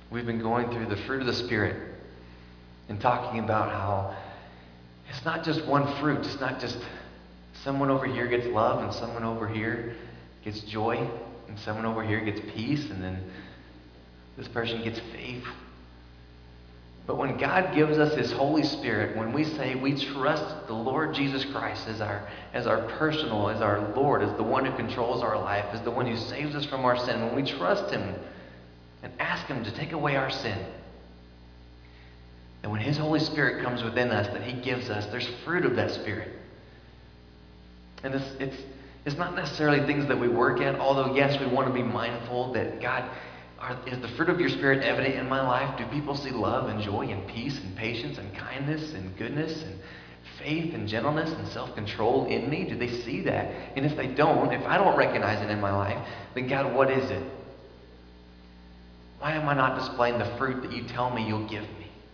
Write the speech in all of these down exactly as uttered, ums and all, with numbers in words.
we've been going through the fruit of the Spirit and talking about how it's not just one fruit. It's not just someone over here gets love and someone over here gets joy and someone over here gets peace and then this person gets faith. But when God gives us His Holy Spirit, when we say we trust the Lord Jesus Christ as our, as our personal, as our Lord, as the one who controls our life, as the one who saves us from our sin, when we trust Him and ask Him to take away our sin, and when His Holy Spirit comes within us, that He gives us, there's fruit of that Spirit. And it's, it's, it's not necessarily things that we work at, although yes, we want to be mindful that God, Are, is the fruit of your Spirit evident in my life? Do people see love and joy and peace and patience and kindness and goodness and faith and gentleness and self-control in me? Do they see that? And if they don't, if I don't recognize it in my life, then God, what is it? Why am I not displaying the fruit that you tell me you'll give me?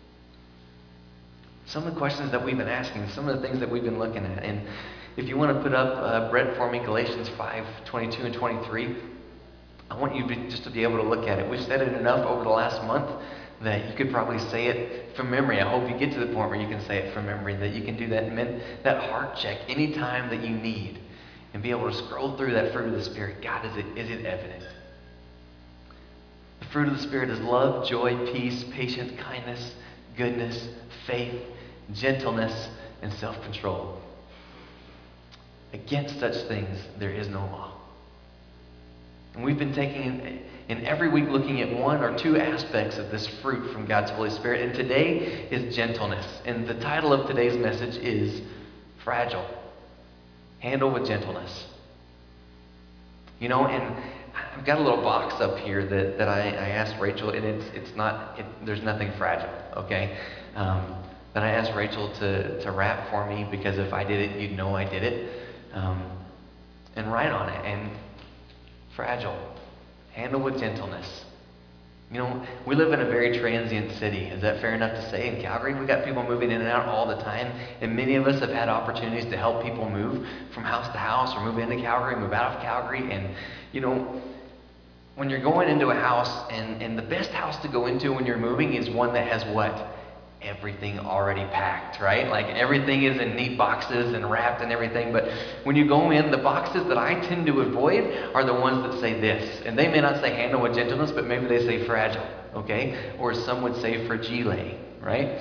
Some of the questions that we've been asking, some of the things that we've been looking at. And if you want to put up, uh, Brett, for me, Galatians five, twenty-two and twenty-three, I want you to, just to be able to look at it. We've said it enough over the last month that you could probably say it from memory. I hope you get to the point where you can say it from memory, that you can do that, that heart check anytime that you need and be able to scroll through that fruit of the Spirit. God, is it, is it evident? The fruit of the Spirit is love, joy, peace, patience, kindness, goodness, faith, gentleness, and self-control. Against such things there is no law. And we've been taking in every week looking at one or two aspects of this fruit from God's Holy Spirit. And today is gentleness. And the title of today's message is Fragile. Handle with gentleness. You know, and I've got a little box up here that, that I, I asked Rachel, and it's it's not, it, there's nothing fragile, okay? Um, that I asked Rachel to, to wrap for me, because if I did it, you'd know I did it. Um, and write on it. And fragile. Handle with gentleness. You know, we live in a very transient city. Is that fair enough to say? In Calgary, we got people moving in and out all the time. And many of us have had opportunities to help people move from house to house, or move into Calgary, move out of Calgary. And, you know, when you're going into a house, and, and the best house to go into when you're moving is one that has what? Everything already packed, right? Like everything is in neat boxes and wrapped and everything. But when you go in, the boxes that I tend to avoid are the ones that say this. And they may not say handle with gentleness, but maybe they say fragile, okay? Or some would say fragile, right?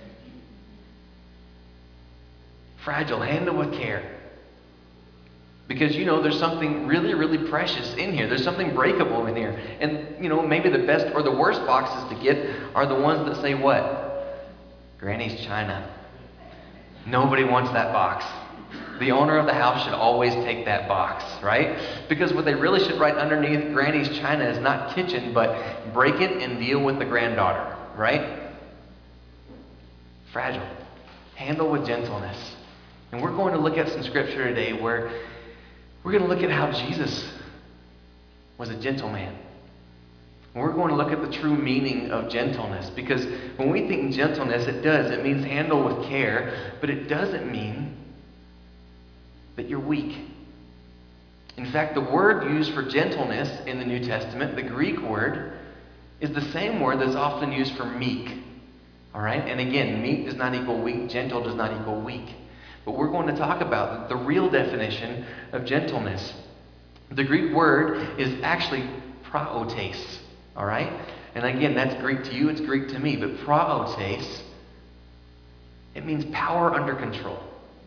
Fragile, handle with care. Because, you know, there's something really, really precious in here. There's something breakable in here. And, you know, maybe the best or the worst boxes to get are the ones that say what? Granny's China. Nobody wants that box. The owner of the house should always take that box, right? Because what they really should write underneath Granny's China is not kitchen, but break it and deal with the granddaughter, right? Fragile. Handle with gentleness. And we're going to look at some scripture today where we're going to look at how Jesus was a gentleman. We're going to look at the true meaning of gentleness, because when we think gentleness, it does. It means handle with care, but it doesn't mean that you're weak. In fact, the word used for gentleness in the New Testament, the Greek word, is the same word that's often used for meek. All right? And again, meek does not equal weak. Gentle does not equal weak. But we're going to talk about the real definition of gentleness. The Greek word is actually praotes. All right? And again, that's Greek to you, it's Greek to me. But praotes, it means power under control.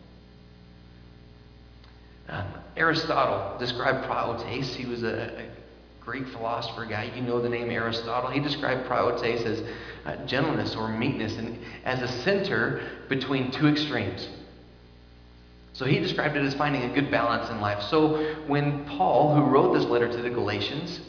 Um, Aristotle described praotes. He was a, a Greek philosopher guy. You know the name Aristotle. He described praotes as uh, gentleness or meekness, and as a center between two extremes. So he described it as finding a good balance in life. So when Paul, who wrote this letter to the Galatians,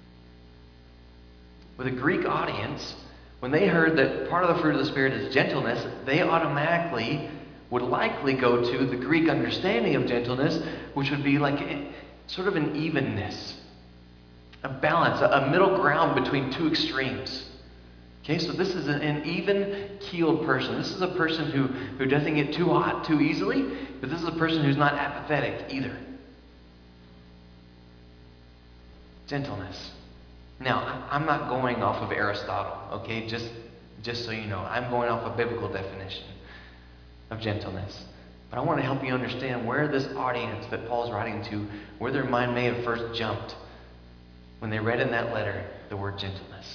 with a Greek audience, when they heard that part of the fruit of the Spirit is gentleness, they automatically would likely go to the Greek understanding of gentleness, which would be like a, sort of an evenness, a balance, a, a middle ground between two extremes. Okay, so this is an, an even-keeled person. This is a person who, who doesn't get too hot too easily, but this is a person who's not apathetic either. Gentleness. Now, I- I'm not going off of Aristotle, okay? Just, just so you know, I'm going off a biblical definition of gentleness. But I want to help you understand where this audience that Paul's writing to, where their mind may have first jumped when they read in that letter the word gentleness.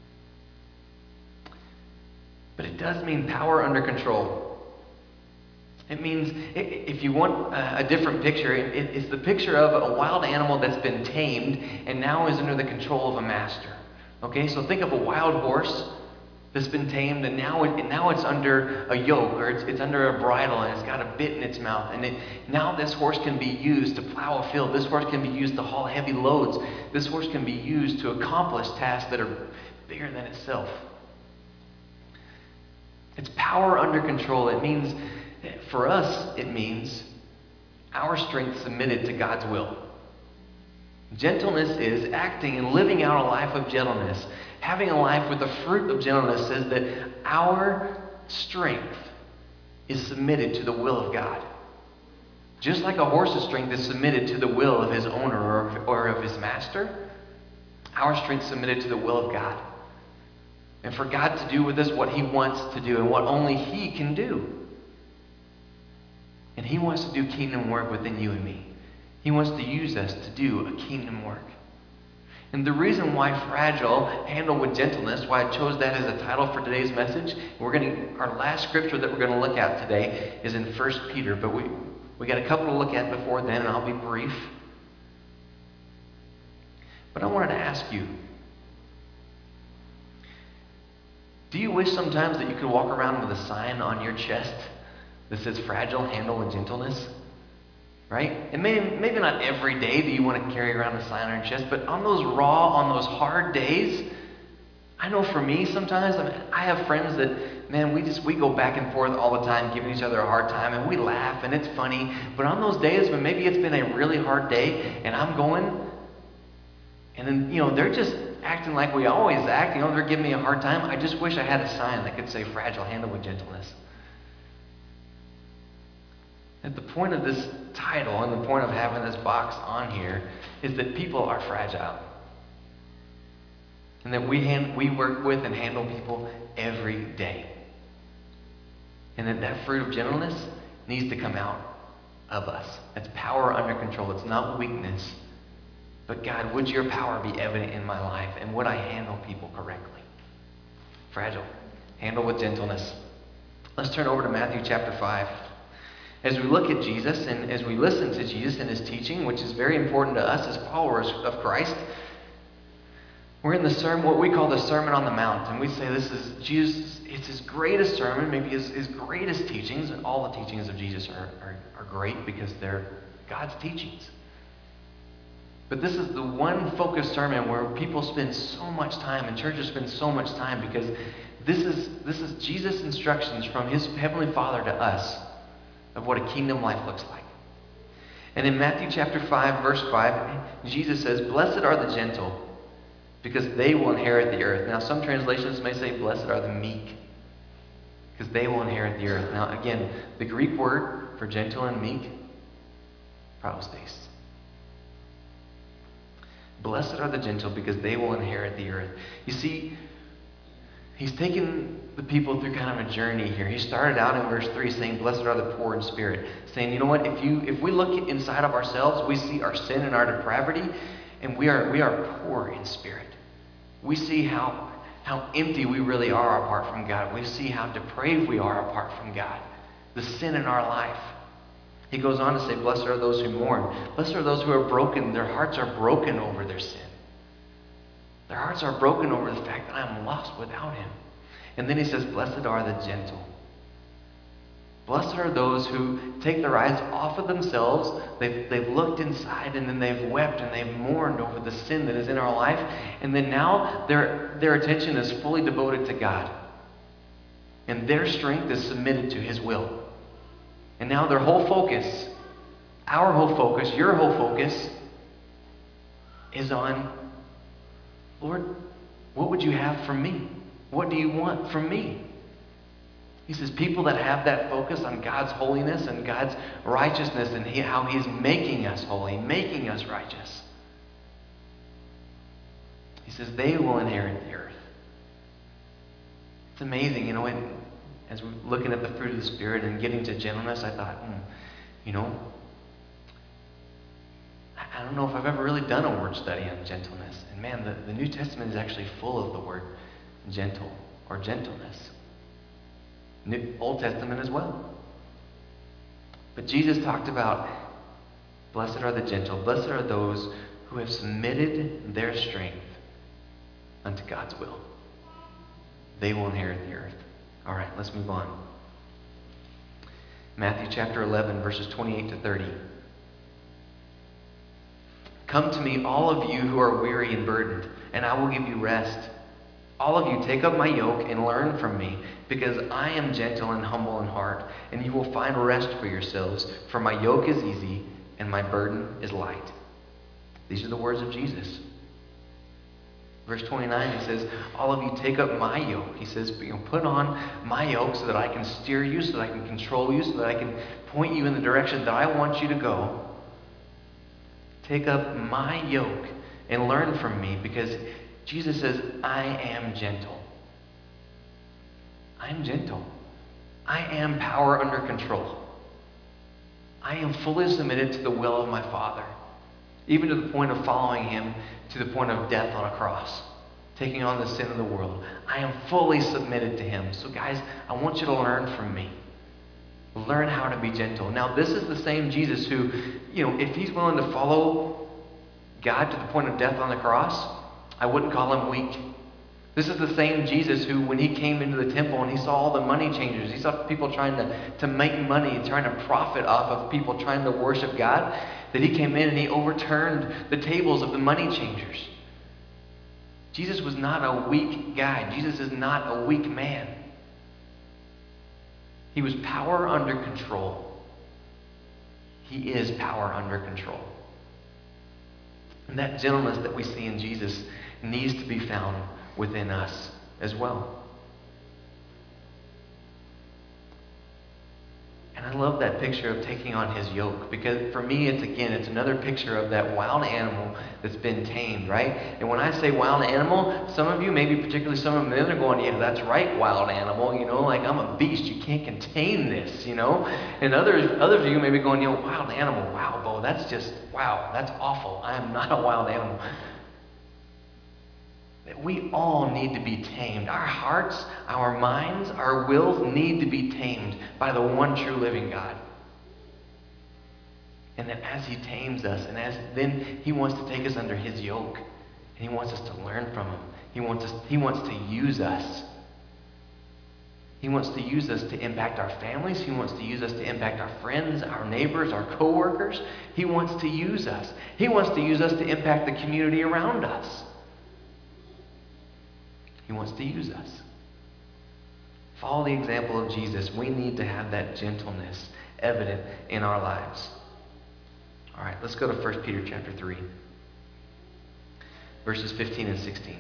But it does mean power under control. It means, if you want a different picture, it's the picture of a wild animal that's been tamed and now is under the control of a master. Okay, so think of a wild horse that's been tamed and now it, and now it's under a yoke, or it's, it's under a bridle, and it's got a bit in its mouth. And it, now this horse can be used to plow a field. This horse can be used to haul heavy loads. This horse can be used to accomplish tasks that are bigger than itself. It's power under control. It means, for us, it means our strength submitted to God's will. Gentleness is acting and living out a life of gentleness. Having a life with the fruit of gentleness says that our strength is submitted to the will of God. Just like a horse's strength is submitted to the will of his owner or of, or of his master, our strength is submitted to the will of God. And for God to do with us what he wants to do and what only he can do. And he wants to do kingdom work within you and me. He wants to use us to do a kingdom work. And the reason why Fragile, Handle with Gentleness, why I chose that as a title for today's message, we're going to, our last scripture that we're going to look at today is in First Peter, but we, we got a couple to look at before then, and I'll be brief. But I wanted to ask you, do you wish sometimes that you could walk around with a sign on your chest that says Fragile, Handle with Gentleness? Right? And maybe, maybe not every day do you want to carry around a sign on your chest, but on those raw, on those hard days, I know for me sometimes, I mean, I have friends that, man, we just, we go back and forth all the time, giving each other a hard time, and we laugh, and it's funny. But on those days when maybe it's been a really hard day, and I'm going, and then, you know, they're just acting like we always act, you know, they're giving me a hard time. I just wish I had a sign that could say Fragile, Handle with Gentleness. At the point of this title and the point of having this box on here is that people are fragile. And that we hand, we work with and handle people every day. And that that fruit of gentleness needs to come out of us. It's power under control. It's not weakness. But God, would your power be evident in my life? And would I handle people correctly? Fragile. Handle with gentleness. Let's turn over to Matthew chapter five. As we look at Jesus and as we listen to Jesus and his teaching, which is very important to us as followers of Christ, we're in the sermon, what we call the Sermon on the Mount. And we say this is Jesus, it's his greatest sermon, maybe his, his greatest teachings. And all the teachings of Jesus are, are, are great because they're God's teachings. But this is the one focused sermon where people spend so much time and churches spend so much time because this is, this is Jesus' instructions from his Heavenly Father to us of what a kingdom life looks like. And in Matthew chapter five, verse five, Jesus says, "Blessed are the gentle, because they will inherit the earth." Now, some translations may say, "Blessed are the meek, because they will inherit the earth." Now, again, the Greek word for gentle and meek, prostes. Blessed are the gentle, because they will inherit the earth. You see, he's taken the people through kind of a journey here. He started out in verse three saying, "Blessed are the poor in spirit," saying, you know what, if you if we look inside of ourselves, we see our sin and our depravity, and we are we are poor in spirit. We see how how empty we really are apart from God. We see how depraved we are apart from God. The sin in our life. He goes on to say, "Blessed are those who mourn. Blessed are those who are broken. Their hearts are broken over their sin. Their hearts are broken over the fact that I am lost without him." And then he says, "Blessed are the gentle." Blessed are those who take their eyes off of themselves. They've, they've looked inside and then they've wept and they've mourned over the sin that is in our life. And then now their, their attention is fully devoted to God. And their strength is submitted to his will. And now their whole focus, our whole focus, your whole focus is on, Lord, what would you have from me? What do you want from me? He says people that have that focus on God's holiness and God's righteousness and he, how he's making us holy, making us righteous. He says they will inherit the earth. It's amazing, you know, when, as we're looking at the fruit of the Spirit and getting to gentleness, I thought, hmm, you know, I don't know if I've ever really done a word study on gentleness. And man, the, the New Testament is actually full of the word gentle or gentleness. New, Old Testament as well. But Jesus talked about, blessed are the gentle, blessed are those who have submitted their strength unto God's will. They will inherit the earth. All right, let's move on. Matthew chapter eleven, verses twenty-eight to thirty. Come to me, all of you who are weary and burdened, and I will give you rest. All of you, take up my yoke and learn from me, because I am gentle and humble in heart, and you will find rest for yourselves, for my yoke is easy and my burden is light. These are the words of Jesus. Verse twenty-nine, he says, all of you take up my yoke. He says, you know, put on my yoke so that I can steer you, so that I can control you, so that I can point you in the direction that I want you to go. Take up my yoke and learn from me, because Jesus says, I am gentle. I am gentle. I am power under control. I am fully submitted to the will of my Father, even to the point of following him to the point of death on a cross, taking on the sin of the world. I am fully submitted to him. So guys, I want you to learn from me. Learn how to be gentle. Now, this is the same Jesus who, you know, if he's willing to follow God to the point of death on the cross, I wouldn't call him weak. This is the same Jesus who, when he came into the temple and he saw all the money changers, he saw people trying to, to make money, trying to profit off of people trying to worship God, that he came in and he overturned the tables of the money changers. Jesus was not a weak guy. Jesus is not a weak man. He was power under control. He is power under control. And that gentleness that we see in Jesus needs to be found within us as well. And I love that picture of taking on his yoke, because for me, it's again, it's another picture of that wild animal that's been tamed, right? And when I say wild animal, some of you, maybe particularly some of men, are going, yeah, that's right, wild animal, you know, like I'm a beast, you can't contain this, you know? And others, others of you may be going, you know, wild animal, wow, Bo, that's just, wow, that's awful. I am not a wild animal. That we all need to be tamed. Our hearts, our minds, our wills need to be tamed by the one true living God. And that as he tames us, and as then he wants to take us under his yoke, and he wants us to learn from him. He wants us, he wants to use us. He wants to use us to impact our families. He wants to use us to impact our friends, our neighbors, our co-workers. He wants to use us. He wants to use us to impact the community around us. He wants to use us. Follow the example of Jesus. We need to have that gentleness evident in our lives. All right, let's go to First Peter chapter three, verses fifteen and sixteen.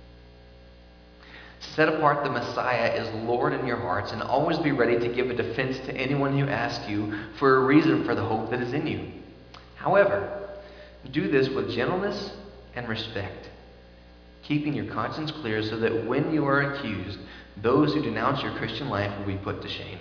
Set apart the Messiah as Lord in your hearts, and always be ready to give a defense to anyone who asks you for a reason for the hope that is in you. However, do this with gentleness and respect, keeping your conscience clear, so that when you are accused, those who denounce your Christian life will be put to shame.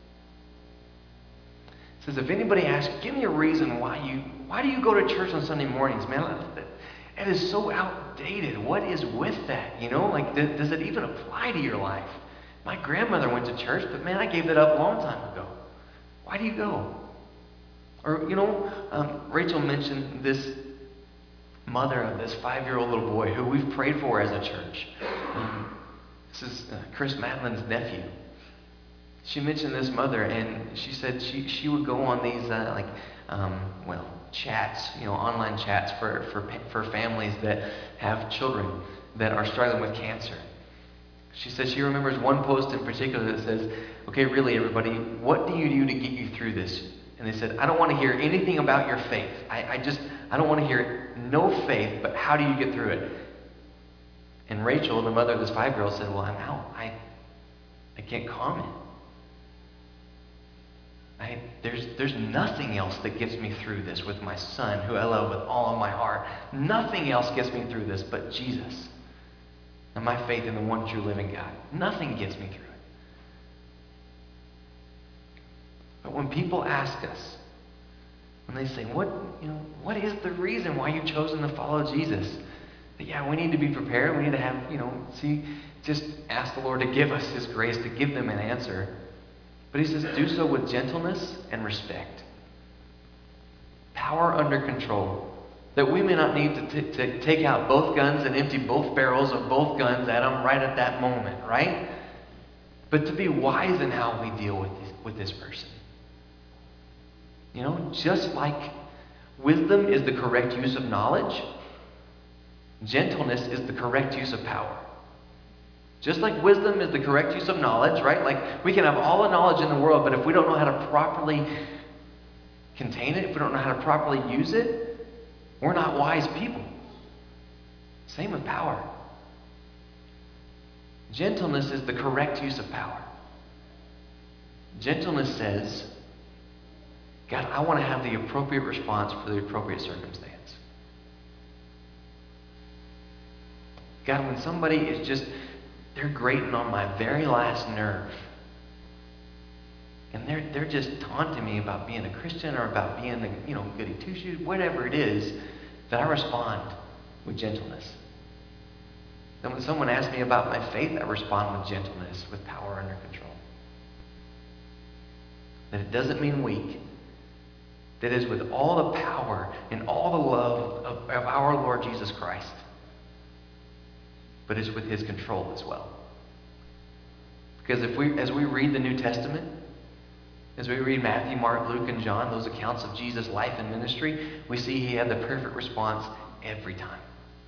It says, if anybody asks, give me a reason why you why do you go to church on Sunday mornings, man? It is so outdated. What is with that? You know, like, th- does it even apply to your life? My grandmother went to church, but man, I gave that up a long time ago. Why do you go? Or, you know, um, Rachel mentioned this mother of this five-year-old little boy who we've prayed for as a church. Um, this is uh, Chris Madeline's nephew. She mentioned this mother, and she said she, she would go on these, uh, like, um, well, chats, you know, online chats for, for, for families that have children that are struggling with cancer. She said she remembers one post in particular that says, okay, really, everybody, what do you do to get you through this? And they said, I don't want to hear anything about your faith. I, I just, I don't want to hear no faith, but how do you get through it? And Rachel, the mother of this five-year-old, said, well, I'm out. I, I can't comment. I, there's, there's nothing else that gets me through this with my son, who I love with all of my heart. Nothing else gets me through this but Jesus. and my faith in the one true living God. Nothing gets me through it. But when people ask us, when they say, what, you know, what is the reason why you've chosen to follow Jesus? But yeah, we need to be prepared. We need to have, you know, see, just ask the Lord to give us His grace to give them an answer. But He says, do so with gentleness and respect. Power under control. That we may not need to, t- to take out both guns and empty both barrels of both guns at them right at that moment, right? But to be wise in how we deal with this, with this person. You know, just like wisdom is the correct use of knowledge, gentleness is the correct use of power. Just like wisdom is the correct use of knowledge, right? Like we can have all the knowledge in the world, but if we don't know how to properly contain it, if we don't know how to properly use it, we're not wise people. Same with power. Gentleness is the correct use of power. Gentleness says, God, I want to have the appropriate response for the appropriate circumstance. God, when somebody is just, they're grating on my very last nerve, and they're they're just taunting me about being a Christian or about being a, you know, goody two-shoes, whatever it is, that I respond with gentleness. Then when someone asks me about my faith, I respond with gentleness, with power under control. That it doesn't mean weak. That is with all the power and all the love of, of our Lord Jesus Christ. But it's with His control as well. Because if we, as we read the New Testament, as we read Matthew, Mark, Luke, and John, those accounts of Jesus' life and ministry, we see He had the perfect response every time.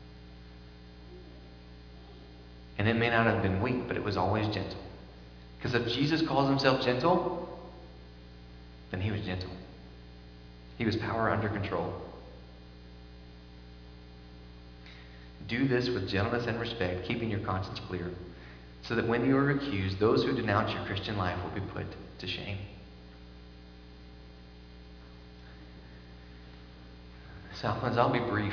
And it may not have been weak, but it was always gentle. Because if Jesus calls Himself gentle, then He was gentle. He was power under control. Do this with gentleness and respect, keeping your conscience clear, so that when you are accused, those who denounce your Christian life will be put to shame. Southlands, I'll be brief.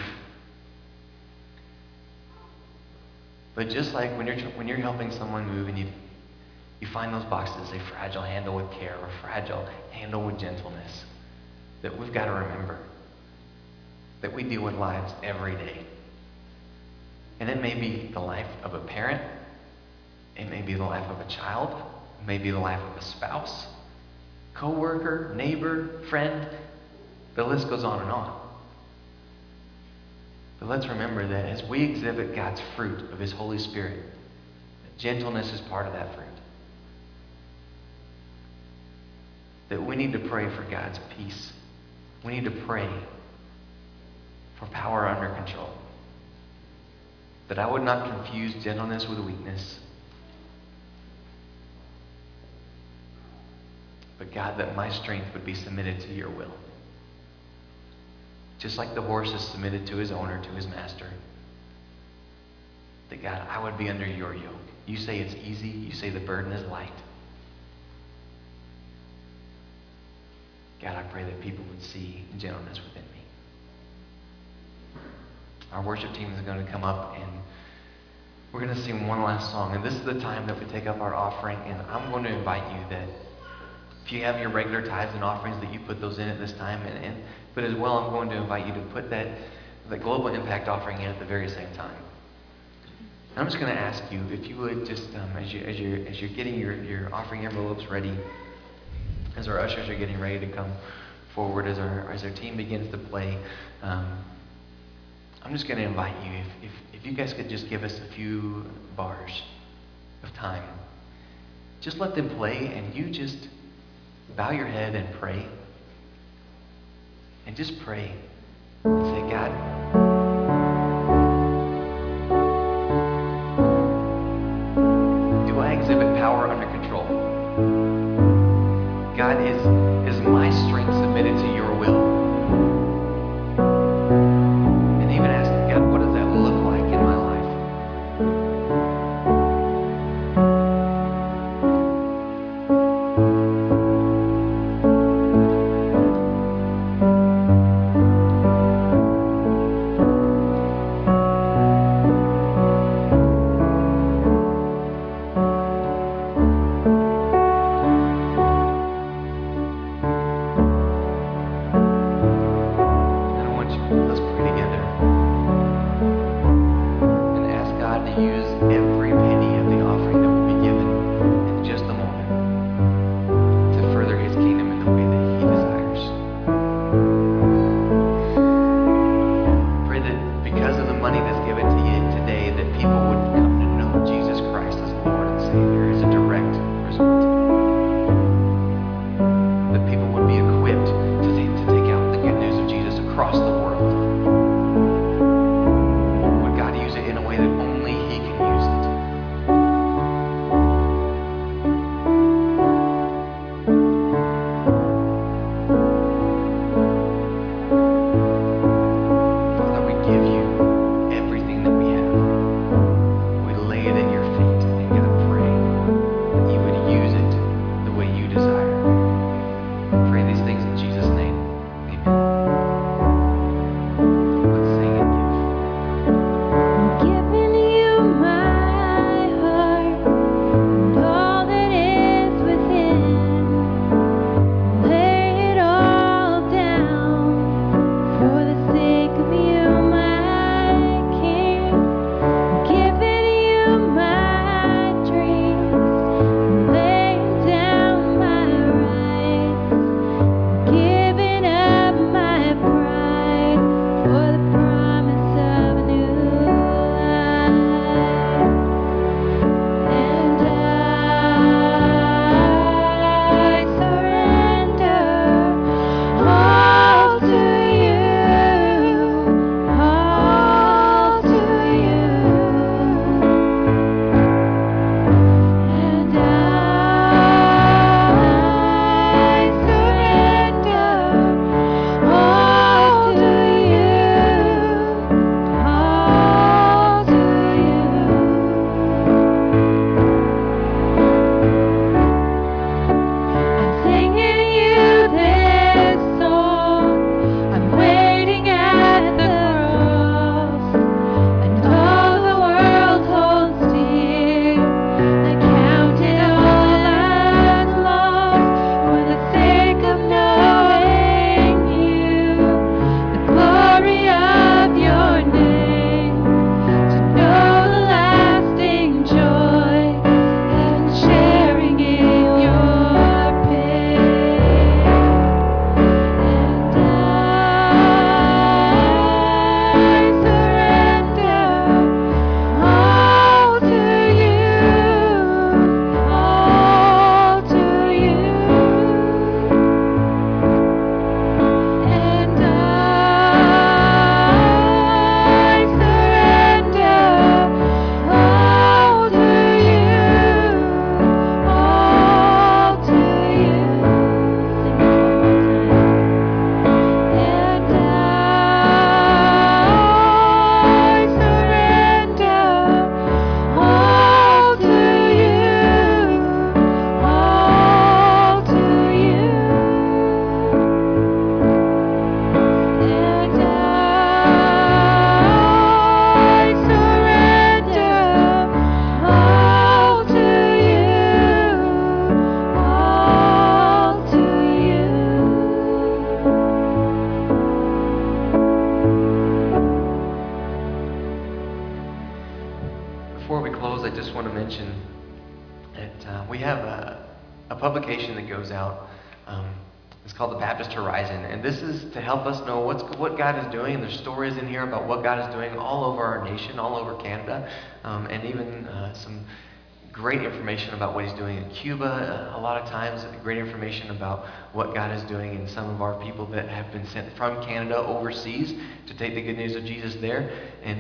But just like when you're when you're helping someone move and you you find those boxes that say fragile, handle with care, or fragile, handle with gentleness, that we've got to remember that we deal with lives every day. And it may be the life of a parent, it may be the life of a child, it may be the life of a spouse, co-worker, neighbor, friend, the list goes on and on. But let's remember that as we exhibit God's fruit of His Holy Spirit, gentleness is part of that fruit. That we need to pray for God's peace. We need to pray for power under control. That I would not confuse gentleness with weakness. But God, that my strength would be submitted to your will. Just like the horse is submitted to his owner, to his master. That God, I would be under your yoke. You say it's easy. You say the burden is light. God, I pray that people would see gentleness within me. Our worship team is going to come up and we're going to sing one last song. And this is the time that we take up our offering. And I'm going to invite you that if you have your regular tithes and offerings, that you put those in at this time. And, and but as well, I'm going to invite you to put that, that global impact offering in at the very same time. And I'm just going to ask you if you would just um, as you as you're as you're getting your, your offering envelopes ready, as our ushers are getting ready to come forward, as our as our team begins to play. Um, I'm just going to invite you, if, if, if you guys could just give us a few bars of time. Just let them play and you just bow your head and pray. And just pray and say, God, do I exhibit power under control? God, is, is my strength submitted to your will? before we close, I just want to mention that uh, we have a, a publication that goes out. Um, it's called the Baptist Horizon, and this is to help us know what's what God is doing. And there's stories in here about what God is doing all over our nation, all over Canada, um, and even uh, some great information about what He's doing in Cuba. Uh, a lot of times, great information about what God is doing in some of our people that have been sent from Canada overseas to take the good news of Jesus there. And